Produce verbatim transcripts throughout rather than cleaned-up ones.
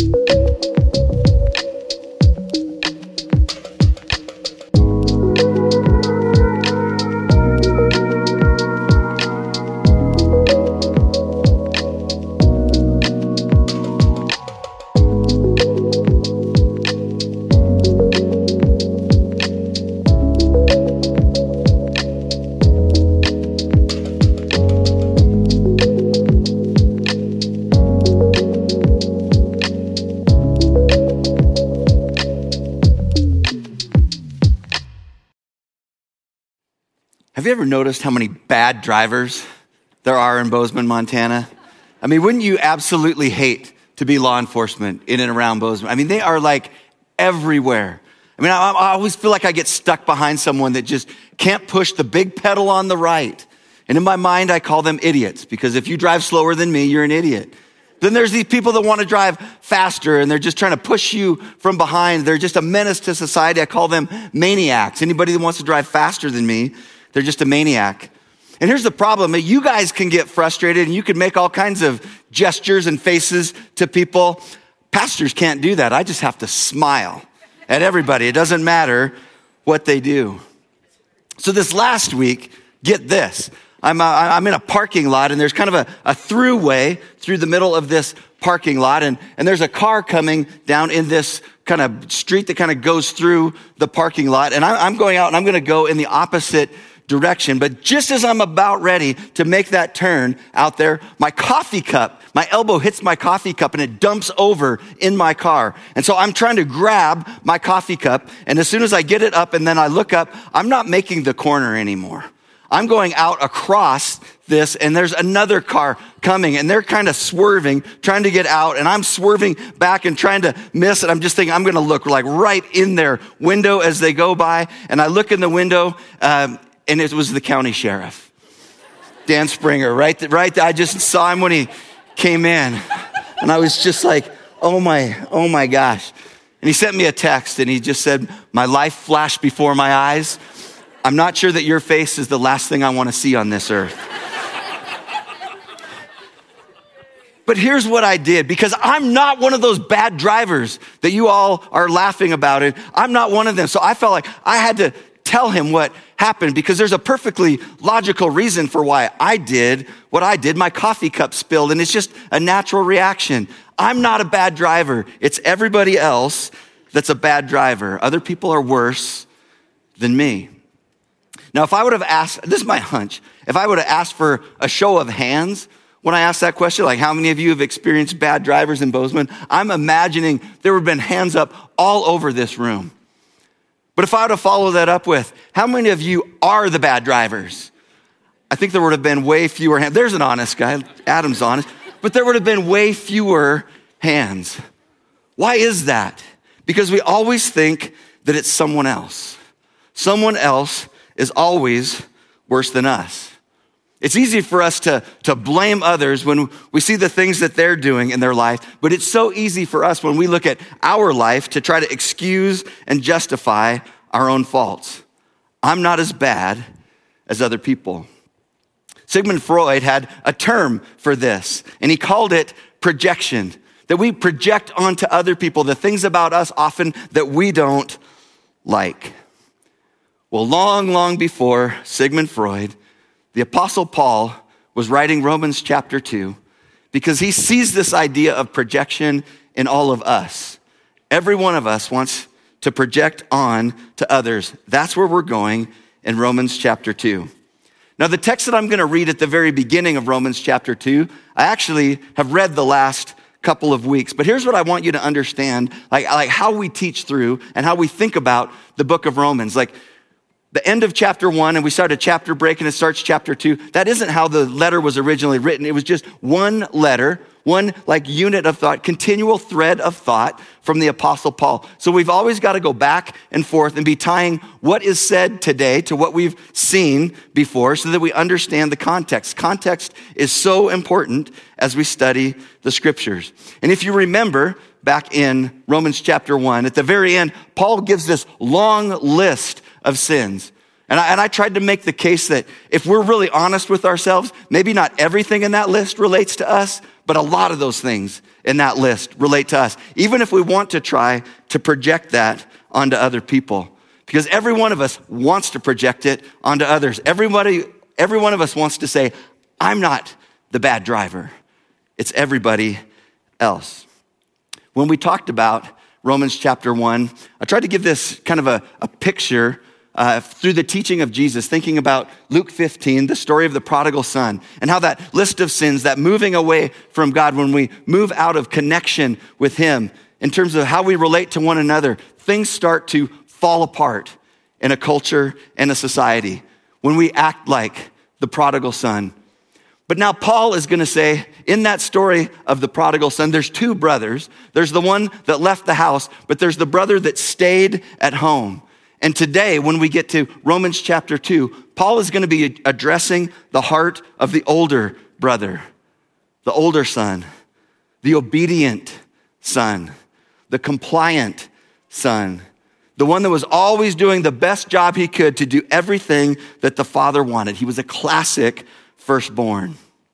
Have you ever noticed how many bad drivers there are in Bozeman, Montana? I mean, wouldn't you absolutely hate to be law enforcement in and around Bozeman? I mean, they are like everywhere. I mean, I, I always feel like I get stuck behind someone that just can't push the big pedal on the right. And in my mind, I call them idiots, because if you drive slower than me, you're an idiot. Then there's these people that want to drive faster and they're just trying to push you from behind. They're just a menace to society. I call them maniacs. Anybody that wants to drive faster than me, they're just a maniac. And here's the problem. You guys can get frustrated and you can make all kinds of gestures and faces to people. Pastors can't do that. I just have to smile at everybody. It doesn't matter what they do. So this last week, get this. I'm, uh, I'm in a parking lot and there's kind of a, a throughway through the middle of this parking lot. And, and there's a car coming down in this kind of street that kind of goes through the parking lot. And I, I'm going out and I'm going to go in the opposite direction. But just as I'm about ready to make that turn out there, my coffee cup, my elbow hits my coffee cup and it dumps over in my car. And so I'm trying to grab my coffee cup. And as soon as I get it up and then I look up, I'm not making the corner anymore. I'm going out across this and there's another car coming and they're kind of swerving, trying to get out, and I'm swerving back and trying to miss it. I'm just thinking I'm going to look like right in their window as they go by. And I look in the window um, and it was the county sheriff, Dan Springer, right? Right. I just saw him when he came in and I was just like, oh my, oh my gosh. And he sent me a text and he just said, my life flashed before my eyes. I'm not sure that your face is the last thing I want to see on this earth. But here's what I did, because I'm not one of those bad drivers that you all are laughing about it. I'm not one of them. So I felt like I had to tell him what happened, because there's a perfectly logical reason for why I did what I did. My coffee cup spilled and it's just a natural reaction. I'm not a bad driver. It's everybody else that's a bad driver. Other people are worse than me. Now, if I would have asked, this is my hunch, if I would have asked for a show of hands when I asked that question, like how many of you have experienced bad drivers in Bozeman, I'm imagining there would have been hands up all over this room. But if I would have followed that up with, how many of you are the bad drivers? I think there would have been way fewer hands. There's an honest guy, Adam's honest, but there would have been way fewer hands. Why is that? Because we always think that it's someone else. Someone else is always worse than us. It's easy for us to, to blame others when we see the things that they're doing in their life, but it's so easy for us when we look at our life to try to excuse and justify our own faults. I'm not as bad as other people. Sigmund Freud had a term for this, and he called it projection, that we project onto other people the things about us often that we don't like. Well, long, long before Sigmund Freud, the Apostle Paul was writing Romans chapter two, because he sees this idea of projection in all of us. Every one of us wants to project on to others. That's where we're going in Romans chapter two. Now, the text that I'm going to read at the very beginning of Romans chapter two, I actually have read the last couple of weeks. But here's what I want you to understand, like, like how we teach through and how we think about the book of Romans. Like, the end of chapter one, and we start a chapter break and it starts chapter two. That isn't how the letter was originally written. It was just one letter, one like unit of thought, continual thread of thought from the Apostle Paul. So we've always got to go back and forth and be tying what is said today to what we've seen before so that we understand the context. Context is so important as we study the scriptures. And if you remember back in Romans chapter one, at the very end, Paul gives this long list of sins. And I, and I tried to make the case that if we're really honest with ourselves, maybe not everything in that list relates to us, but a lot of those things in that list relate to us, even if we want to try to project that onto other people. Because every one of us wants to project it onto others. Everybody, every one of us wants to say, I'm not the bad driver. It's everybody else. When we talked about Romans chapter one, I tried to give this kind of a, a picture uh, through the teaching of Jesus, thinking about Luke fifteen, the story of the prodigal son, and how that list of sins, that moving away from God, when we move out of connection with him, in terms of how we relate to one another, things start to fall apart in a culture and a society when we act like the prodigal son. But now Paul is going to say, in that story of the prodigal son, there's two brothers. There's the one that left the house, but there's the brother that stayed at home. And today, when we get to Romans chapter two, Paul is going to be addressing the heart of the older brother, the older son, the obedient son, the compliant son, the one that was always doing the best job he could to do everything that the father wanted. He was a classic firstborn.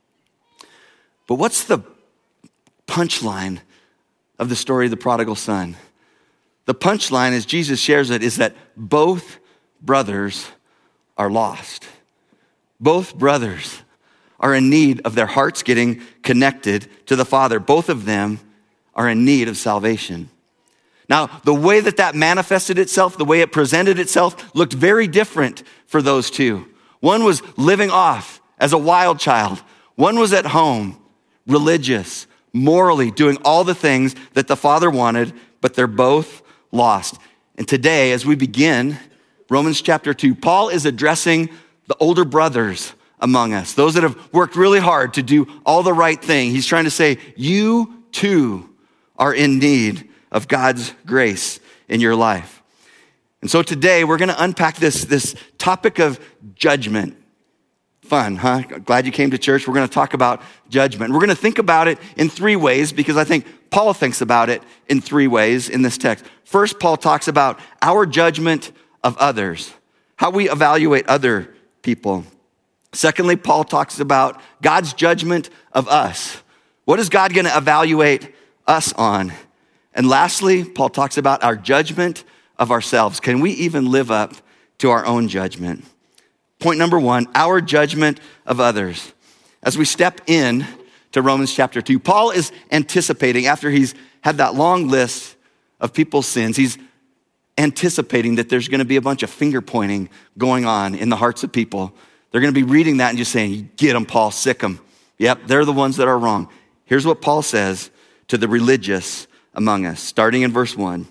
But what's the punchline of the story of the prodigal son? The punchline, as Jesus shares it, is that both brothers are lost. Both brothers are in need of their hearts getting connected to the Father. Both of them are in need of salvation. Now, the way that that manifested itself, the way it presented itself, looked very different for those two. One was living off as a wild child. One was at home, religious, morally, doing all the things that the Father wanted, but they're both lost. And today, as we begin Romans chapter two, Paul is addressing the older brothers among us, those that have worked really hard to do all the right thing. He's trying to say, you too are in need of God's grace in your life. And so today, we're going to unpack this, this topic of judgment. Fun, huh? Glad you came to church. We're going to talk about judgment. We're going to think about it in three ways because I think Paul thinks about it in three ways in this text. First, Paul talks about our judgment of others, how we evaluate other people. Secondly, Paul talks about God's judgment of us. What is God going to evaluate us on? And lastly, Paul talks about our judgment of ourselves. Can we even live up to our own judgment? Point number one, our judgment of others. As we step in to Romans chapter two, Paul is anticipating, after he's had that long list of people's sins, he's anticipating that there's going to be a bunch of finger pointing going on in the hearts of people. They're going to be reading that and just saying, get them, Paul, sick them. Yep, they're the ones that are wrong. Here's what Paul says to the religious among us, starting in verse one.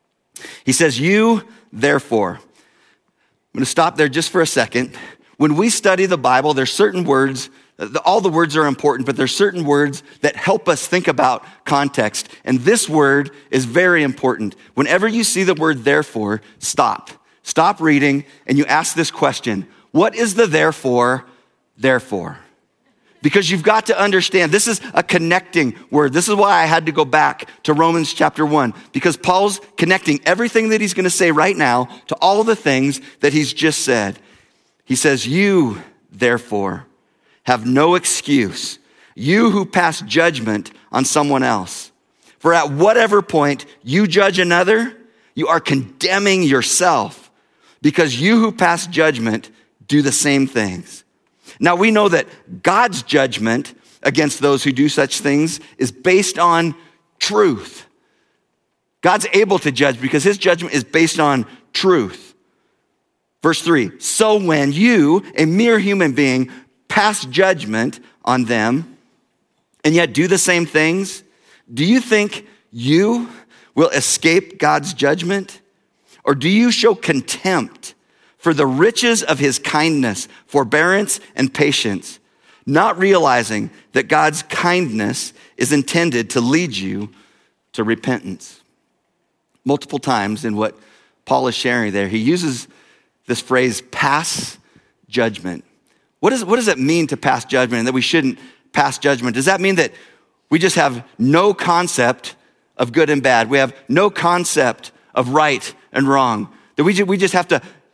He says, you, therefore, I'm going to stop there just for a second. When we study the Bible, there's certain words, all the words are important, but there's certain words that help us think about context. And this word is very important. Whenever you see the word therefore, stop. Stop reading and you ask this question. What is the therefore, therefore? Because you've got to understand, this is a connecting word. This is why I had to go back to Romans chapter one, because Paul's connecting everything that he's going to say right now to all the things that he's just said. He says, you, therefore, have no excuse, you who pass judgment on someone else. For at whatever point you judge another, you are condemning yourself, because you who pass judgment do the same things. Now, we know that God's judgment against those who do such things is based on truth. God's able to judge because his judgment is based on truth. Verse three, so when you, a mere human being, pass judgment on them and yet do the same things, do you think you will escape God's judgment? Or do you show contempt for the riches of his kindness, forbearance, and patience, not realizing that God's kindness is intended to lead you to repentance? Multiple times in what Paul is sharing there, he uses this phrase, pass judgment. What, is, what does it mean to pass judgment and that we shouldn't pass judgment? Does that mean that we just have no concept of good and bad? We have no concept of right and wrong? That we, we just have to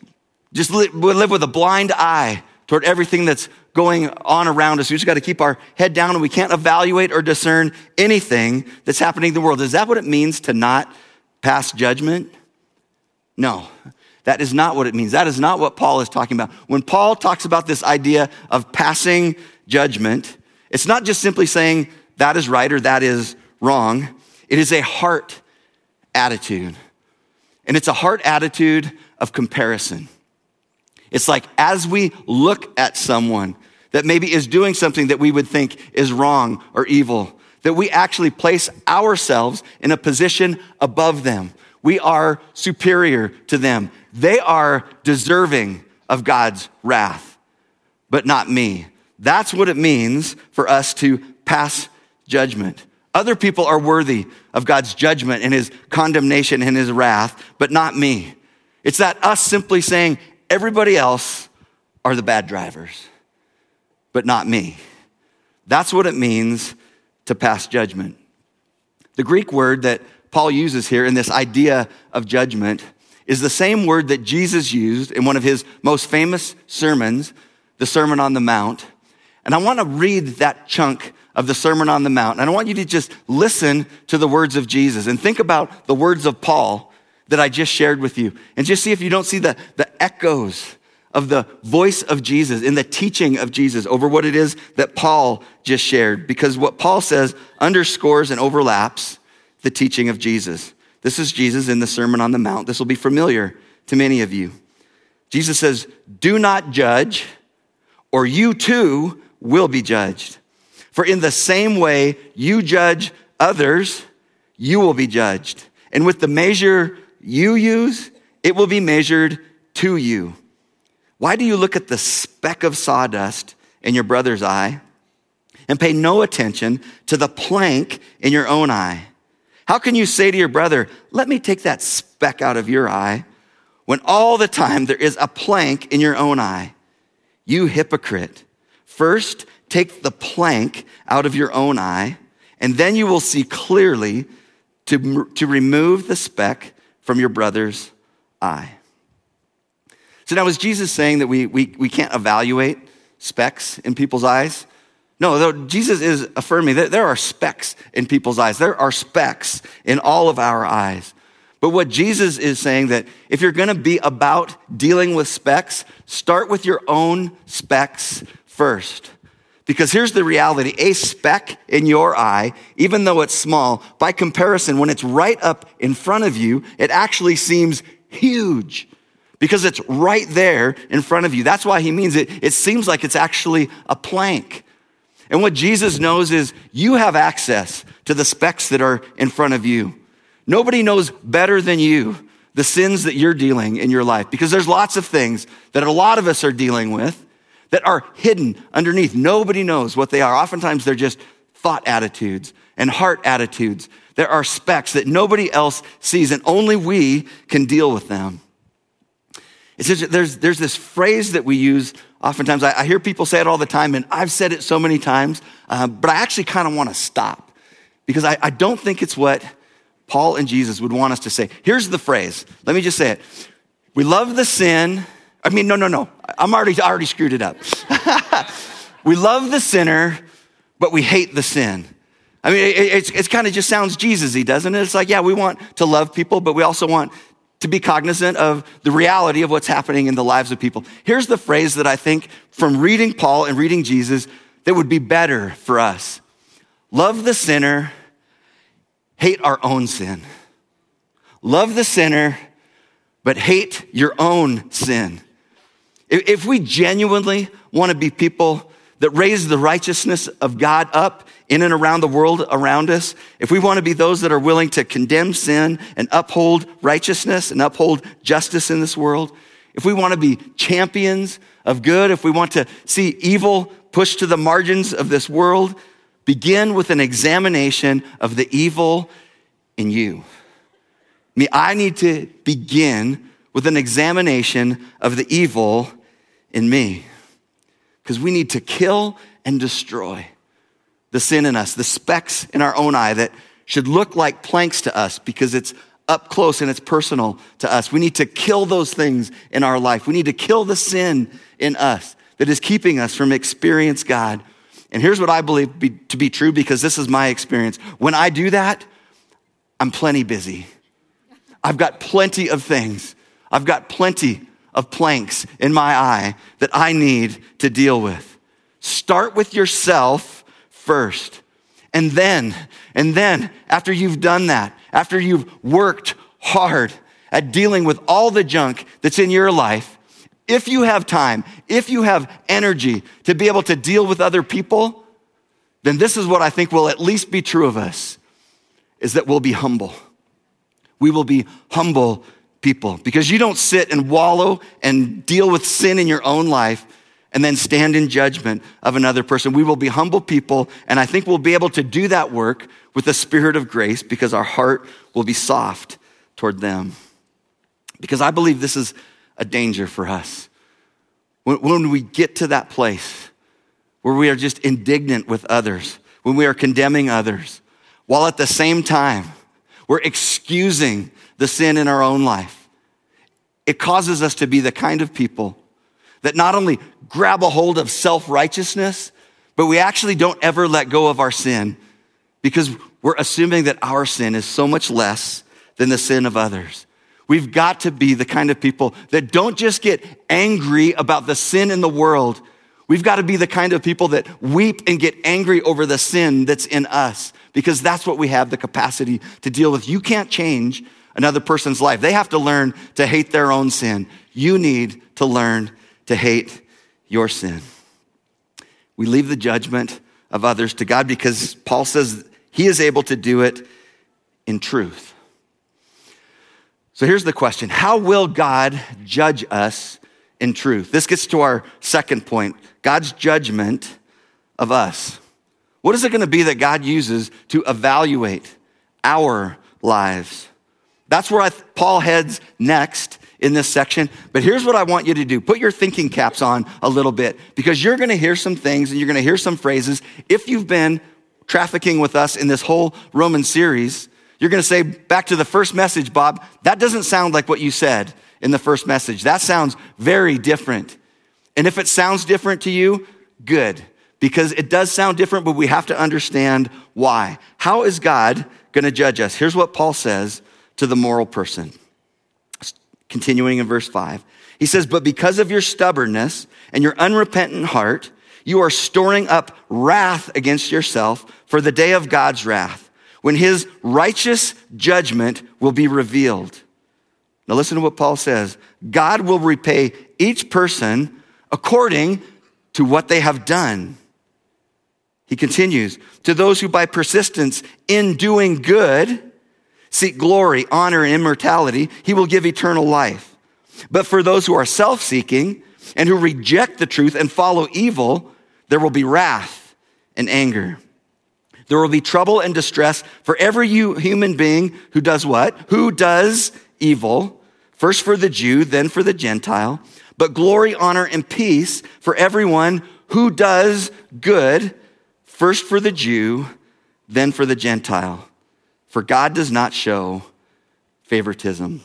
just li- we live with a blind eye toward everything that's going on around us. We just got to keep our head down and we can't evaluate or discern anything that's happening in the world. Is that what it means to not pass judgment? No, that is not what it means. That is not what Paul is talking about. When Paul talks about this idea of passing judgment, it's not just simply saying that is right or that is wrong. It is a heart attitude. And it's a heart attitude of comparison. It's like as we look at someone that maybe is doing something that we would think is wrong or evil, that we actually place ourselves in a position above them. We are superior to them. They are deserving of God's wrath, but not me. That's what it means for us to pass judgment. Other people are worthy of God's judgment and his condemnation and his wrath, but not me. It's that us simply saying everybody else are the bad drivers, but not me. That's what it means to pass judgment. The Greek word that Paul uses here in this idea of judgment is the same word that Jesus used in one of his most famous sermons, the Sermon on the Mount. And I want to read that chunk of the Sermon on the Mount. And I want you to just listen to the words of Jesus and think about the words of Paul that I just shared with you. And just see if you don't see the, the echoes of the voice of Jesus in the teaching of Jesus over what it is that Paul just shared. Because what Paul says underscores and overlaps the teaching of Jesus. This is Jesus in the Sermon on the Mount. This will be familiar to many of you. Jesus says, do not judge, or you too will be judged. For in the same way you judge others, you will be judged. And with the measure you use, it will be measured to you. Why do you look at the speck of sawdust in your brother's eye and pay no attention to the plank in your own eye? How can you say to your brother, let me take that speck out of your eye, when all the time there is a plank in your own eye? You hypocrite. First, take the plank out of your own eye, and then you will see clearly to, to remove the speck from your brother's eye. So now is Jesus saying that we, we, we can't evaluate specks in people's eyes? No, though Jesus is affirming that there are specks in people's eyes. There are specks in all of our eyes. But what Jesus is saying that if you're going to be about dealing with specks, start with your own specks first. Because here's the reality, a speck in your eye, even though it's small, by comparison, when it's right up in front of you, it actually seems huge because it's right there in front of you. That's why he means it. It seems like it's actually a plank. And what Jesus knows is you have access to the specks that are in front of you. Nobody knows better than you the sins that you're dealing in your life, because there's lots of things that a lot of us are dealing with that are hidden underneath. Nobody knows what they are. Oftentimes they're just thought attitudes and heart attitudes. There are specks that nobody else sees, and only we can deal with them. It's just, there's, there's this phrase that we use oftentimes. I, I hear people say it all the time, and I've said it so many times, uh, but I actually kind of want to stop because I, I don't think it's what Paul and Jesus would want us to say. Here's the phrase. Let me just say it. We love the sin. I mean, no, no, no. I'm already, already screwed it up. We love the sinner, but we hate the sin. I mean, it, it's, it's kind of just sounds Jesus-y, doesn't it? It's like, yeah, we want to love people, but we also want to be cognizant of the reality of what's happening in the lives of people. Here's the phrase that I think from reading Paul and reading Jesus that would be better for us. Love the sinner, hate our own sin. Love the sinner, but hate your own sin. If we genuinely want to be people that raise the righteousness of God up in and around the world around us, if we want to be those that are willing to condemn sin and uphold righteousness and uphold justice in this world, if we want to be champions of good, if we want to see evil pushed to the margins of this world, begin with an examination of the evil in you. I mean, I need to begin with an examination of the evil in me, because we need to kill and destroy the sin in us, the specks in our own eye that should look like planks to us because it's up close and it's personal to us. We need to kill those things in our life. We need to kill the sin in us that is keeping us from experiencing God. And here's what I believe be, to be true, because this is my experience. When I do that, I'm plenty busy. I've got plenty of things. I've got plenty of planks in my eye that I need to deal with. Start with yourself first. And then, and then after you've done that, after you've worked hard at dealing with all the junk that's in your life, if you have time, if you have energy to be able to deal with other people, then this is what I think will at least be true of us, is that we'll be humble. We will be humble people, because you don't sit and wallow and deal with sin in your own life and then stand in judgment of another person. We will be humble people, and I think we'll be able to do that work with a spirit of grace because our heart will be soft toward them. Because I believe this is a danger for us. When, when we get to that place where we are just indignant with others, when we are condemning others, while at the same time we're excusing the sin in our own life, it causes us to be the kind of people that not only grab a hold of self-righteousness, but we actually don't ever let go of our sin, because we're assuming that our sin is so much less than the sin of others. We've got to be the kind of people that don't just get angry about the sin in the world. We've got to be the kind of people that weep and get angry over the sin that's in us, because that's what we have the capacity to deal with. You can't change another person's life. They have to learn to hate their own sin. You need to learn to hate your sin. We leave the judgment of others to God, because Paul says he is able to do it in truth. So here's the question: how will God judge us in truth? This gets to our second point, God's judgment of us. What is it going to be that God uses to evaluate our lives? That's where I th- Paul heads next in this section. But here's what I want you to do. Put your thinking caps on a little bit, because you're going to hear some things and you're going to hear some phrases. If you've been trafficking with us in this whole Roman series, you're going to say, back to the first message, Bob, that doesn't sound like what you said in the first message. That sounds very different. And if it sounds different to you, good, because it does sound different, but we have to understand why. How is God going to judge us? Here's what Paul says to the moral person. Continuing in verse five, he says, but because of your stubbornness and your unrepentant heart, you are storing up wrath against yourself for the day of God's wrath, when his righteous judgment will be revealed. Now listen to what Paul says. God will repay each person according to what they have done. He continues, to those who by persistence in doing good seek glory, honor, and immortality, he will give eternal life. But for those who are self-seeking and who reject the truth and follow evil, there will be wrath and anger. There will be trouble and distress for every human being who does what? Who does evil, first for the Jew, then for the Gentile. But glory, honor, and peace for everyone who does good, first for the Jew, then for the Gentile. For God does not show favoritism.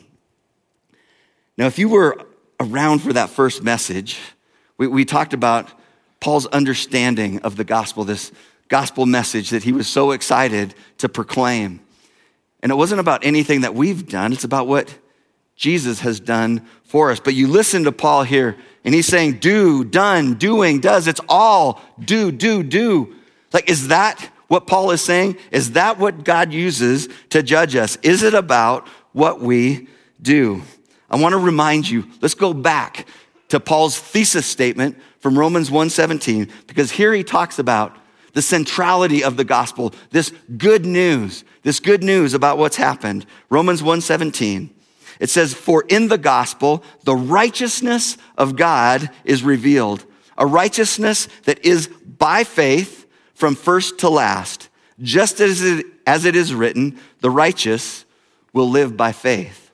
Now, if you were around for that first message, we, we talked about Paul's understanding of the gospel, this gospel message that he was so excited to proclaim. And it wasn't about anything that we've done. It's about what Jesus has done for us. But you listen to Paul here, and he's saying, do, done, doing, does. It's all do, do, do. Like, is that what Paul is saying? Is that what God uses to judge us? Is it about what we do? I want to remind you, let's go back to Paul's thesis statement from Romans one seventeen, because here he talks about the centrality of the gospel, this good news, this good news about what's happened. Romans one seventeen, it says, for in the gospel, the righteousness of God is revealed, a righteousness that is by faith from first to last, just as it, as it is written, the righteous will live by faith.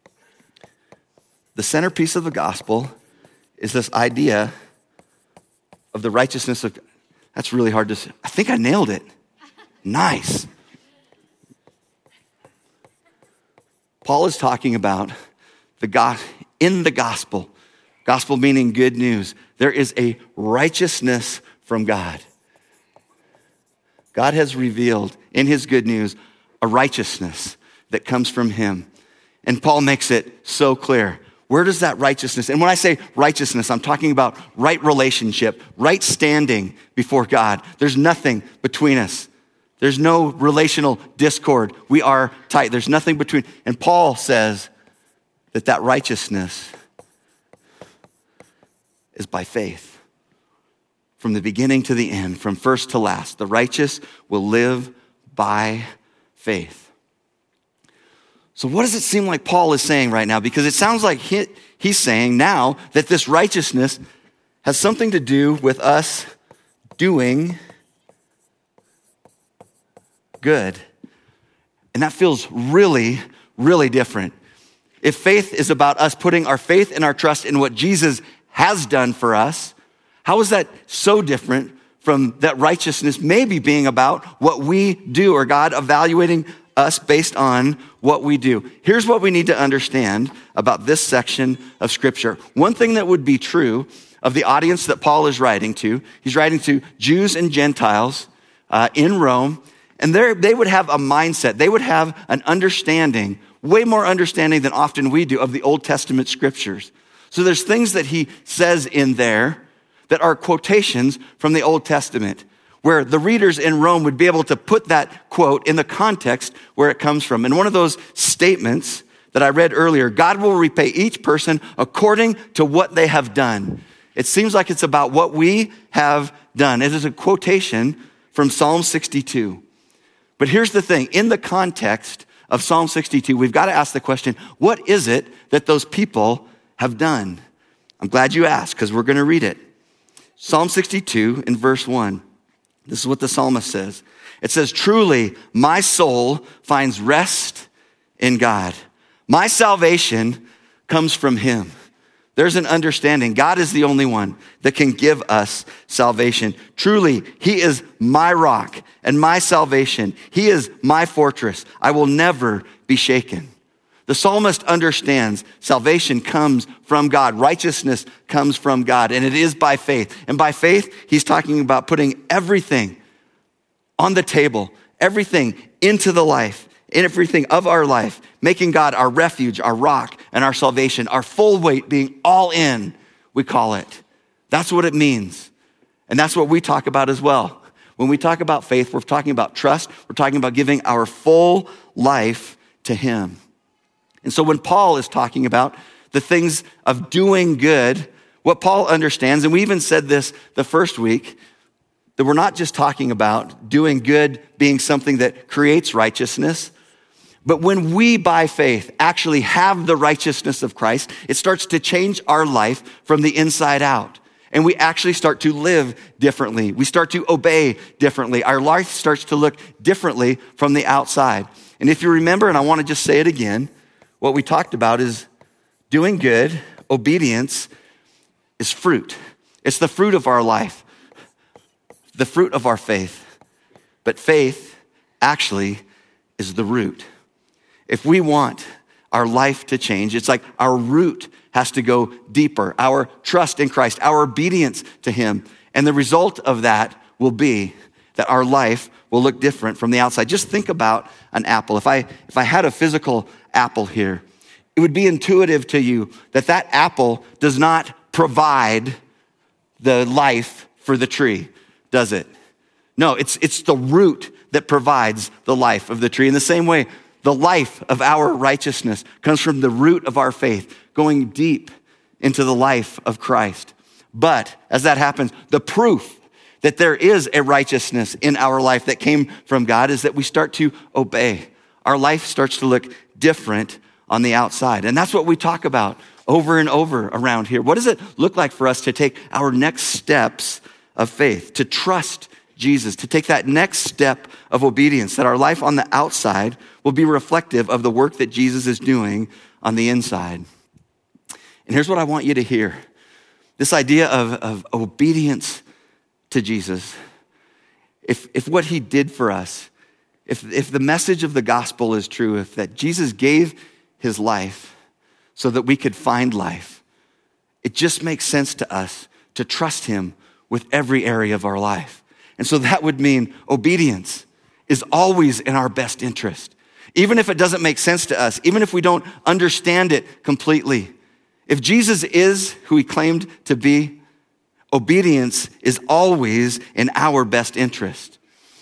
The centerpiece of the gospel is this idea of the righteousness of, that's really hard to say. I think I nailed it. Nice. Paul is talking about the God in the gospel, gospel meaning good news. There is a righteousness from God. God has revealed in his good news a righteousness that comes from him. And Paul makes it so clear. Where does that righteousness, and when I say righteousness, I'm talking about right relationship, right standing before God. There's nothing between us. There's no relational discord. We are tight. There's nothing between. And Paul says that that righteousness is by faith. From the beginning to the end, from first to last, the righteous will live by faith. So what does it seem like Paul is saying right now? Because it sounds like he, he's saying now that this righteousness has something to do with us doing good. And that feels really, really different. If faith is about us putting our faith and our trust in what Jesus has done for us, how is that so different from that righteousness maybe being about what we do, or God evaluating us based on what we do? Here's what we need to understand about this section of Scripture. One thing that would be true of the audience that Paul is writing to, he's writing to Jews and Gentiles uh, in Rome, and they would have a mindset, they would have an understanding, way more understanding than often we do, of the Old Testament Scriptures. So there's things that he says in there that are quotations from the Old Testament, where the readers in Rome would be able to put that quote in the context where it comes from. And one of those statements that I read earlier, God will repay each person according to what they have done. It seems like it's about what we have done. It is a quotation from Psalm sixty-two. But here's the thing, in the context of Psalm sixty-two, we've got to ask the question, what is it that those people have done? I'm glad you asked, because we're going to read it. Psalm sixty-two in verse one. This is what the psalmist says. It says, truly, my soul finds rest in God. My salvation comes from him. There's an understanding. God is the only one that can give us salvation. Truly, he is my rock and my salvation. He is my fortress. I will never be shaken. The psalmist understands salvation comes from God. Righteousness comes from God, and it is by faith. And by faith, he's talking about putting everything on the table, everything into the life, everything of our life, making God our refuge, our rock, and our salvation, our full weight being all in, we call it. That's what it means. And that's what we talk about as well. When we talk about faith, we're talking about trust. We're talking about giving our full life to him. And so when Paul is talking about the things of doing good, what Paul understands, and we even said this the first week, that we're not just talking about doing good being something that creates righteousness, but when we, by faith, actually have the righteousness of Christ, it starts to change our life from the inside out. And we actually start to live differently. We start to obey differently. Our life starts to look differently from the outside. And if you remember, and I want to just say it again, what we talked about is doing good, obedience is fruit. It's the fruit of our life, the fruit of our faith. But faith actually is the root. If we want our life to change, it's like our root has to go deeper, our trust in Christ, our obedience to him. And the result of that will be that our life will look different from the outside. Just think about an apple. If I if I had a physical apple here, it would be intuitive to you that that apple does not provide the life for the tree, does it? No, it's it's the root that provides the life of the tree. In the same way, the life of our righteousness comes from the root of our faith, going deep into the life of Christ. But as that happens, the proof that there is a righteousness in our life that came from God is that we start to obey. Our life starts to look different on the outside. And that's what we talk about over and over around here. What does it look like for us to take our next steps of faith, to trust Jesus, to take that next step of obedience, that our life on the outside will be reflective of the work that Jesus is doing on the inside? And here's what I want you to hear. This idea of, of obedience to Jesus. If, if what he did for us, if, if the message of the gospel is true, if that Jesus gave his life so that we could find life, it just makes sense to us to trust him with every area of our life. And so that would mean obedience is always in our best interest. Even if it doesn't make sense to us, even if we don't understand it completely. If Jesus is who he claimed to be, obedience is always in our best interest.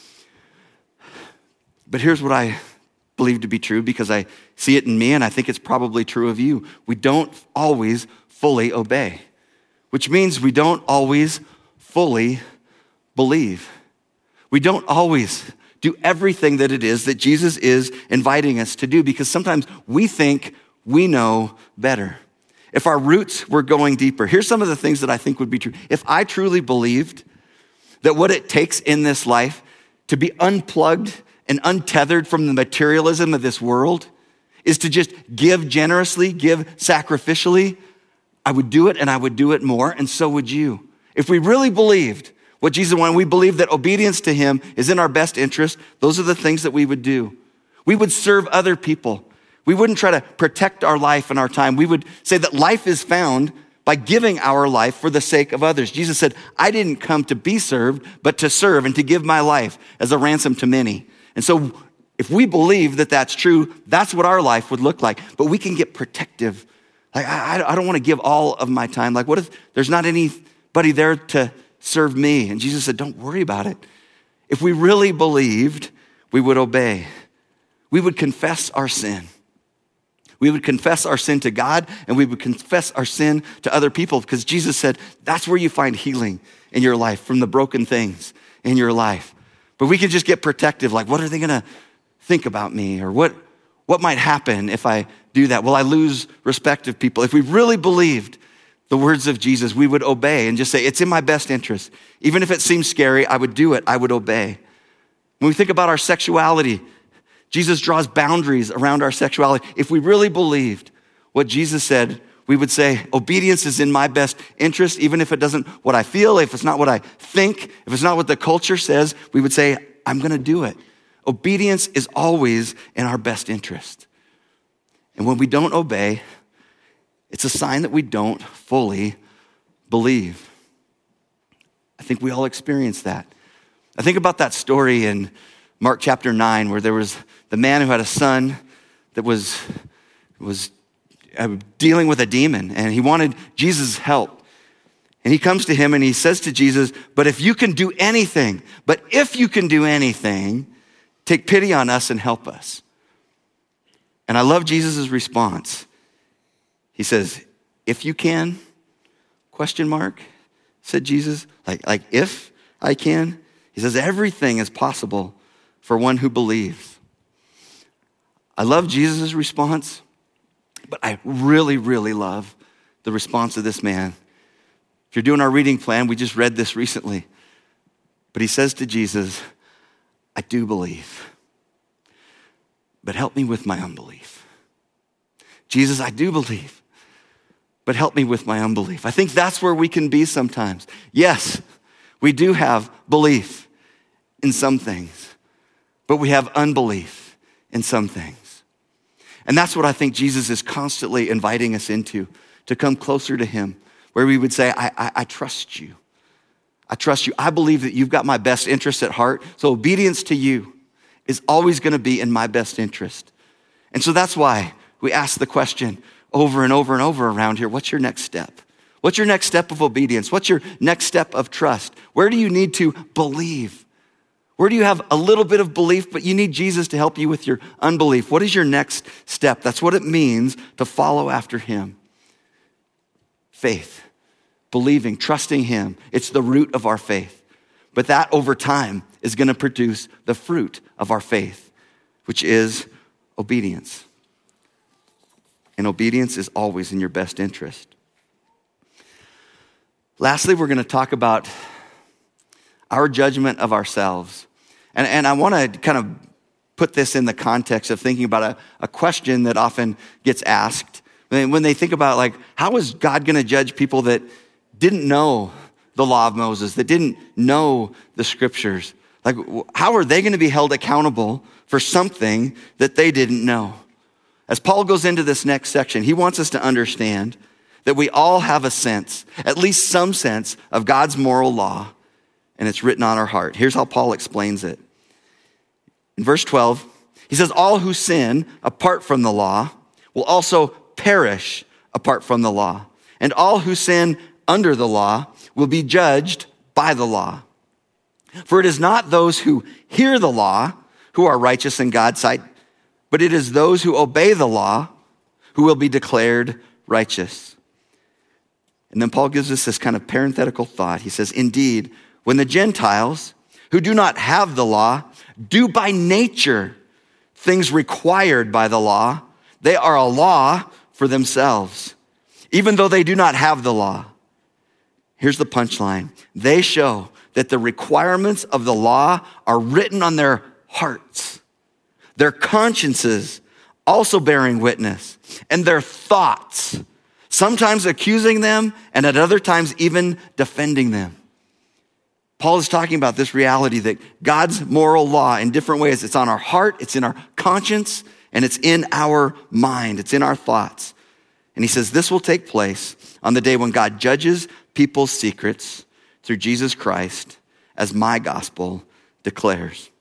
But here's what I believe to be true because I see it in me and I think it's probably true of you. We don't always fully obey, which means we don't always fully believe. We don't always do everything that it is that Jesus is inviting us to do because sometimes we think we know better. If our roots were going deeper, here's some of the things that I think would be true. If I truly believed that what it takes in this life to be unplugged and untethered from the materialism of this world is to just give generously, give sacrificially, I would do it and I would do it more, and so would you. If we really believed what Jesus wanted, we believed that obedience to him is in our best interest, those are the things that we would do. We would serve other people. We wouldn't try to protect our life and our time. We would say that life is found by giving our life for the sake of others. Jesus said, I didn't come to be served, but to serve and to give my life as a ransom to many. And so if we believe that that's true, that's what our life would look like. But we can get protective. Like, I, I don't want to give all of my time. Like, what if there's not anybody there to serve me? And Jesus said, don't worry about it. If we really believed, we would obey. We would confess our sin. We would confess our sin to God, and we would confess our sin to other people because Jesus said that's where you find healing in your life from the broken things in your life. But we could just get protective, like, what are they gonna think about me? Or what, what might happen if I do that? Will I lose respect of people? If we really believed the words of Jesus, we would obey and just say, it's in my best interest. Even if it seems scary, I would do it, I would obey. When we think about our sexuality, Jesus draws boundaries around our sexuality. If we really believed what Jesus said, we would say, obedience is in my best interest, even if it doesn't what I feel, if it's not what I think, if it's not what the culture says, we would say, I'm gonna do it. Obedience is always in our best interest. And when we don't obey, it's a sign that we don't fully believe. I think we all experience that. I think about that story in Mark chapter nine, where there was the man who had a son that was, was dealing with a demon, and he wanted Jesus' help. And he comes to him and he says to Jesus, but if you can do anything, but if you can do anything, take pity on us and help us. And I love Jesus' response. He says, if you can, question mark, said Jesus, like, like if I can. He says, everything is possible for one who believes. I love Jesus' response, but I really, really love the response of this man. If you're doing our reading plan, we just read this recently. But he says to Jesus, I do believe, but help me with my unbelief. Jesus, I do believe, but help me with my unbelief. I think that's where we can be sometimes. Yes, we do have belief in some things, but we have unbelief in some things. And that's what I think Jesus is constantly inviting us into, to come closer to him, where we would say, I, I, I trust you. I trust you. I believe that you've got my best interest at heart. So obedience to you is always gonna be in my best interest. And so that's why we ask the question over and over and over around here, what's your next step? What's your next step of obedience? What's your next step of trust? Where do you need to believe? Where do you have a little bit of belief, but you need Jesus to help you with your unbelief? What is your next step? That's what it means to follow after him. Faith, believing, trusting him. It's the root of our faith. But that over time is gonna produce the fruit of our faith, which is obedience. And obedience is always in your best interest. Lastly, we're gonna talk about our judgment of ourselves. And, and I wanna kind of put this in the context of thinking about a, a question that often gets asked. When they think about, like, how is God gonna judge people that didn't know the law of Moses, that didn't know the scriptures? Like, how are they gonna be held accountable for something that they didn't know? As Paul goes into this next section, he wants us to understand that we all have a sense, at least some sense, of God's moral law, and it's written on our heart. Here's how Paul explains it. In verse twelve, he says, all who sin apart from the law will also perish apart from the law. And all who sin under the law will be judged by the law. For it is not those who hear the law who are righteous in God's sight, but it is those who obey the law who will be declared righteous. And then Paul gives us this kind of parenthetical thought. He says, indeed, when the Gentiles who do not have the law do by nature things required by the law, they are a law for themselves, even though they do not have the law. Here's the punchline. They show that the requirements of the law are written on their hearts, their consciences also bearing witness, and their thoughts, sometimes accusing them and at other times even defending them. Paul is talking about this reality that God's moral law in different ways, it's on our heart, it's in our conscience, and it's in our mind, it's in our thoughts. And he says this will take place on the day when God judges people's secrets through Jesus Christ, as my gospel declares.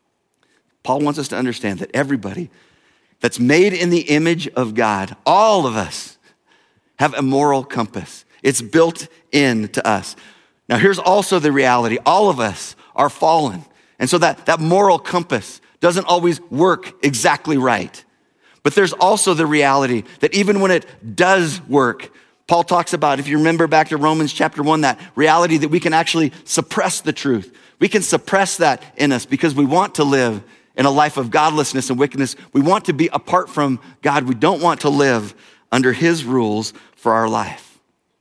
Paul wants us to understand that everybody that's made in the image of God, all of us, have a moral compass. It's built into us. Now here's also the reality. All of us are fallen. And so that, that moral compass doesn't always work exactly right. But there's also the reality that even when it does work, Paul talks about, if you remember back to Romans chapter one, that reality that we can actually suppress the truth. We can suppress that in us because we want to live in a life of godlessness and wickedness. We want to be apart from God. We don't want to live under his rules for our life.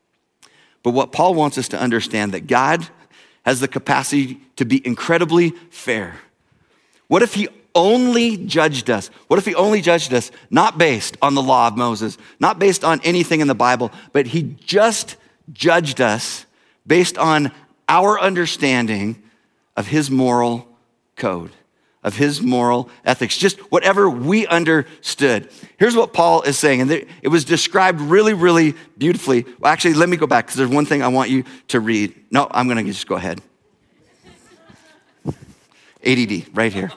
But what Paul wants us to understand, that God has the capacity to be incredibly fair. What if he only judged us? What if he only judged us not based on the law of Moses, not based on anything in the Bible, but he just judged us based on our understanding of his moral code, of his moral ethics, just whatever we understood. Here's what Paul is saying, and it was described really, really beautifully. Well, actually, let me go back, because there's one thing I want you to read. No, I'm going to just go ahead. A D D, right here.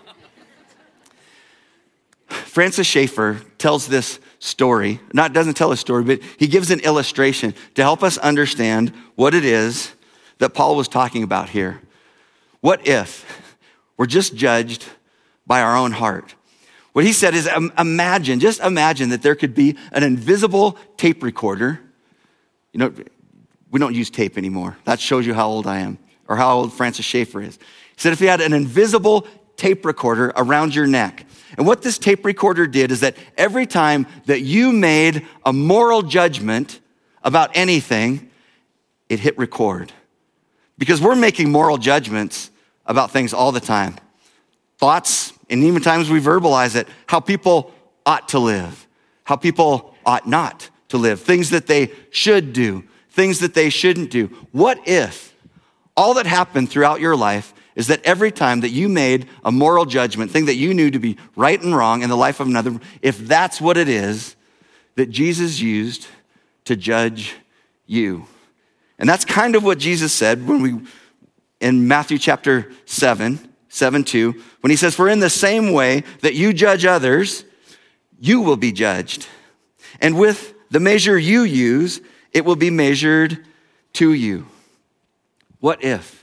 Francis Schaeffer tells this story, not doesn't tell a story, but he gives an illustration to help us understand what it is that Paul was talking about here. What if we're just judged by our own heart? What he said is, imagine, just imagine that there could be an invisible tape recorder. You know, we don't use tape anymore. That shows you how old I am, or how old Francis Schaeffer is. He said if he had an invisible tape recorder around your neck, and what this tape recorder did is that every time that you made a moral judgment about anything, it hit record. Because we're making moral judgments about things all the time. Thoughts, and even times we verbalize it, how people ought to live, how people ought not to live, things that they should do, things that they shouldn't do. What if all that happened throughout your life is that every time that you made a moral judgment, thing that you knew to be right and wrong in the life of another, if that's what it is that Jesus used to judge you? And that's kind of what Jesus said when we, in Matthew chapter seven, seven two, when he says, for in the same way that you judge others, you will be judged. And with the measure you use, it will be measured to you. What if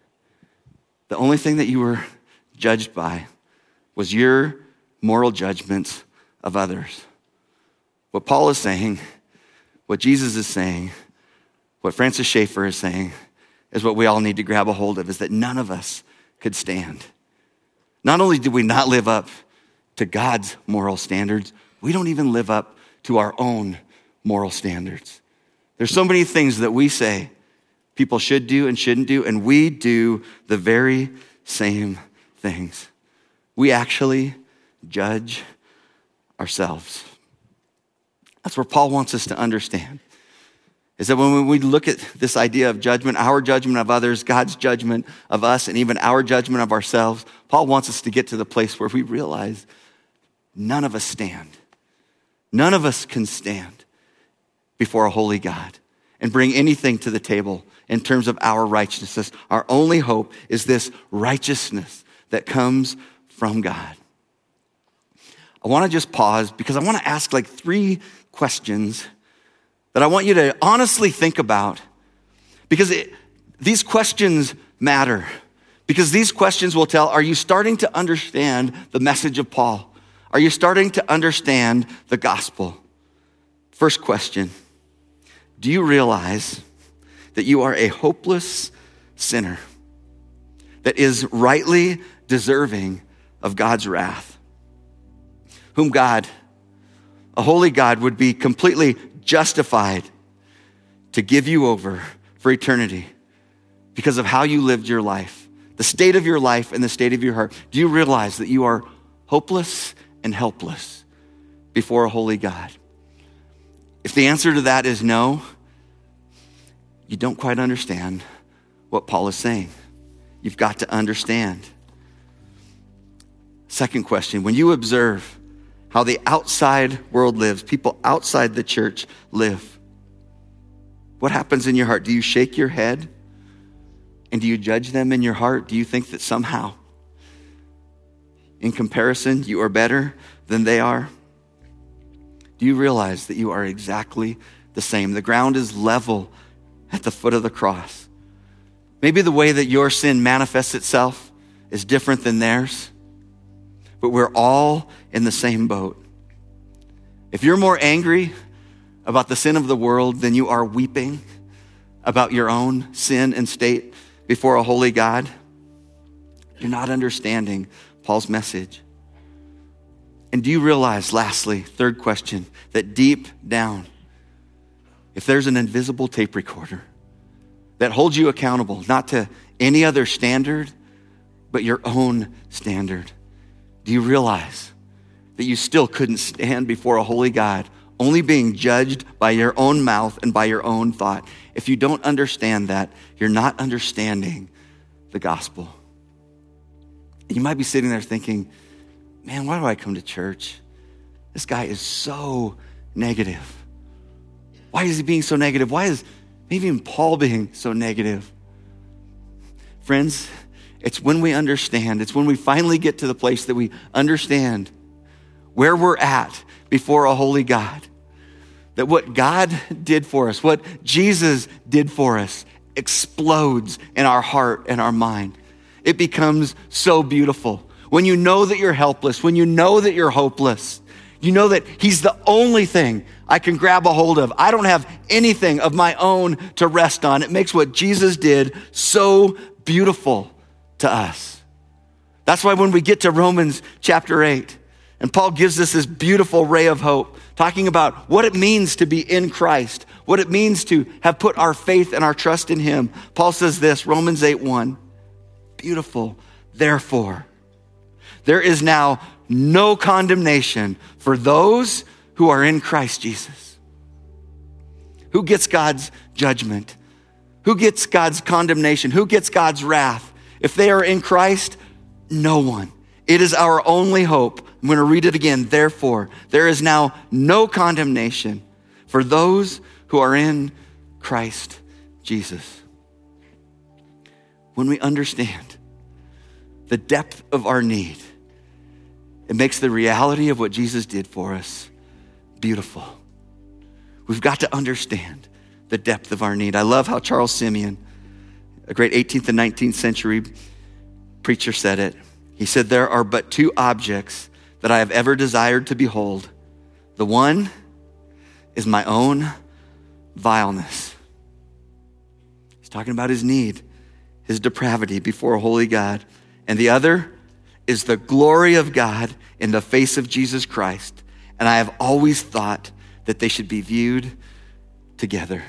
the only thing that you were judged by was your moral judgments of others? What Paul is saying, what Jesus is saying, what Francis Schaeffer is saying, is what we all need to grab a hold of, is that none of us could stand. Not only did we not live up to God's moral standards, we don't even live up to our own moral standards. There's so many things that we say people should do and shouldn't do, and we do the very same things. We actually judge ourselves. That's where Paul wants us to understand, is that when we look at this idea of judgment, our judgment of others, God's judgment of us, and even our judgment of ourselves, Paul wants us to get to the place where we realize none of us stand. None of us can stand before a holy God and bring anything to the table in terms of our righteousness. Our only hope is this righteousness that comes from God. I want to just pause because I want to ask like three questions that I want you to honestly think about, because it, these questions matter. Because these questions will tell, are you starting to understand the message of Paul? Are you starting to understand the gospel? First question, do you realize that you are a hopeless sinner that is rightly deserving of God's wrath, whom God, a holy God, would be completely justified to give you over for eternity because of how you lived your life, the state of your life and the state of your heart? Do you realize that you are hopeless and helpless before a holy God? If the answer to that is no, you don't quite understand what Paul is saying. You've got to understand. Second question, when you observe how the outside world lives, people outside the church live, what happens in your heart? Do you shake your head? And do you judge them in your heart? Do you think that somehow, in comparison, you are better than they are? Do you realize that you are exactly the same? The ground is level at the foot of the cross. Maybe the way that your sin manifests itself is different than theirs, but we're all in the same boat. If you're more angry about the sin of the world than you are weeping about your own sin and state before a holy God, you're not understanding Paul's message. And do you realize, lastly, third question, that deep down, if there's an invisible tape recorder that holds you accountable, not to any other standard, but your own standard, do you realize that you still couldn't stand before a holy God, only being judged by your own mouth and by your own thought? If you don't understand that, you're not understanding the gospel. You might be sitting there thinking, man, why do I come to church? This guy is so negative. Why is he being so negative? Why is maybe even Paul being so negative? Friends, it's when we understand, it's when we finally get to the place that we understand where we're at before a holy God, that what God did for us, what Jesus did for us, explodes in our heart and our mind. It becomes so beautiful. When you know that you're helpless, when you know that you're hopeless, you know that he's the only thing I can grab a hold of. I don't have anything of my own to rest on. It makes what Jesus did so beautiful to us. That's why when we get to Romans chapter eight, and Paul gives us this beautiful ray of hope, talking about what it means to be in Christ, what it means to have put our faith and our trust in him. Paul says this, Romans eight one, beautiful, therefore, there is now no condemnation for those who are in Christ Jesus. Who gets God's judgment? Who gets God's condemnation? Who gets God's wrath? If they are in Christ, no one. It is our only hope. I'm going to read it again. Therefore, there is now no condemnation for those who are in Christ Jesus. When we understand the depth of our need, it makes the reality of what Jesus did for us beautiful. We've got to understand the depth of our need. I love how Charles Simeon, a great eighteenth and nineteenth century preacher, said it. He said, there are but two objects that I have ever desired to behold. The one is my own vileness. He's talking about his need, his depravity before a holy God. And the other is the glory of God in the face of Jesus Christ. And I have always thought that they should be viewed together.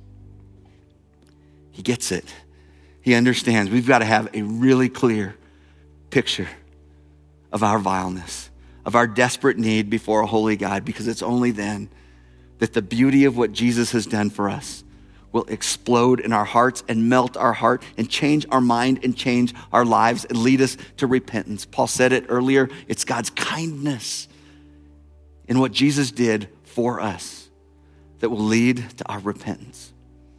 He gets it. He understands. We've got to have a really clear picture of our vileness, of our desperate need before a holy God, because it's only then that the beauty of what Jesus has done for us will explode in our hearts and melt our heart and change our mind and change our lives and lead us to repentance. Paul said it earlier, it's God's kindness in what Jesus did for us that will lead to our repentance.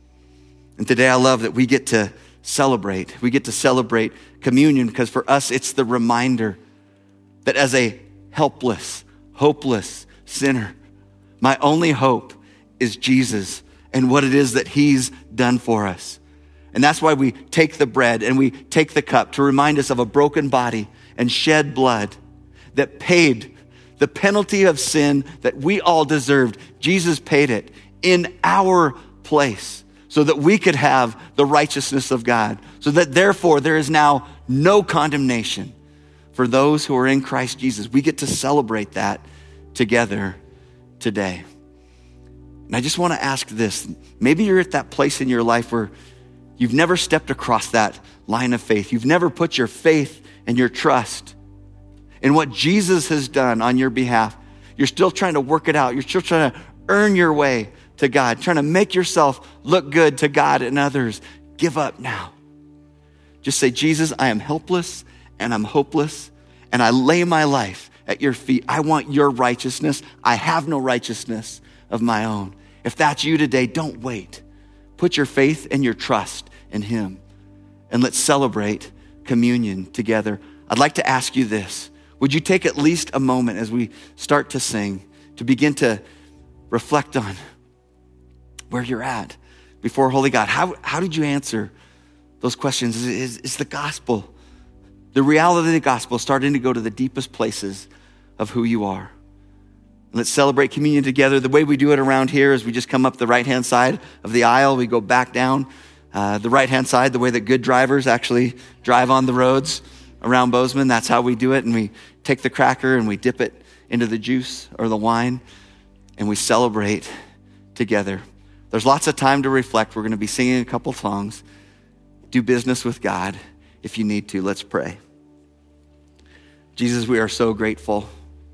And today I love that we get to celebrate. We get to celebrate communion because for us, it's the reminder that as a helpless, hopeless sinner, my only hope is Jesus and what it is that he's done for us. And that's why we take the bread and we take the cup to remind us of a broken body and shed blood that paid the penalty of sin that we all deserved. Jesus paid it in our place so that we could have the righteousness of God, so that therefore there is now no condemnation for those who are in Christ Jesus. We get to celebrate that together today. And I just want to ask this. Maybe you're at that place in your life where you've never stepped across that line of faith. You've never put your faith and your trust in what Jesus has done on your behalf. You're still trying to work it out. You're still trying to earn your way to God, trying to make yourself look good to God and others. Give up now. Just say, Jesus, I am helpless and I'm hopeless, and I lay my life at your feet. I want your righteousness. I have no righteousness of my own. If that's you today, don't wait. Put your faith and your trust in him, and let's celebrate communion together. I'd like to ask you this. Would you take at least a moment as we start to sing to begin to reflect on where you're at before Holy God? How, how did you answer those questions? Is, is, is the gospel, the reality of the gospel, starting to go to the deepest places of who you are? Let's celebrate communion together. The way we do it around here is we just come up the right-hand side of the aisle. We go back down uh, the right-hand side, the way that good drivers actually drive on the roads around Bozeman. That's how we do it. And we take the cracker and we dip it into the juice or the wine, and we celebrate together. There's lots of time to reflect. We're going to be singing a couple songs. Do business with God if you need to. Let's pray. Jesus, we are so grateful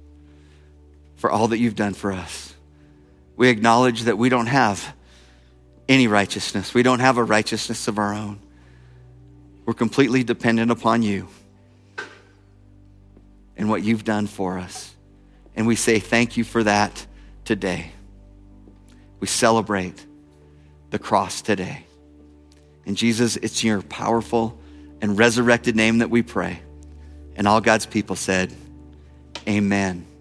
for all that you've done for us. We acknowledge that we don't have any righteousness. We don't have a righteousness of our own. We're completely dependent upon you and what you've done for us. And we say thank you for that today. We celebrate the cross today. And Jesus, it's in your powerful and resurrected name that we pray. And all God's people said, amen.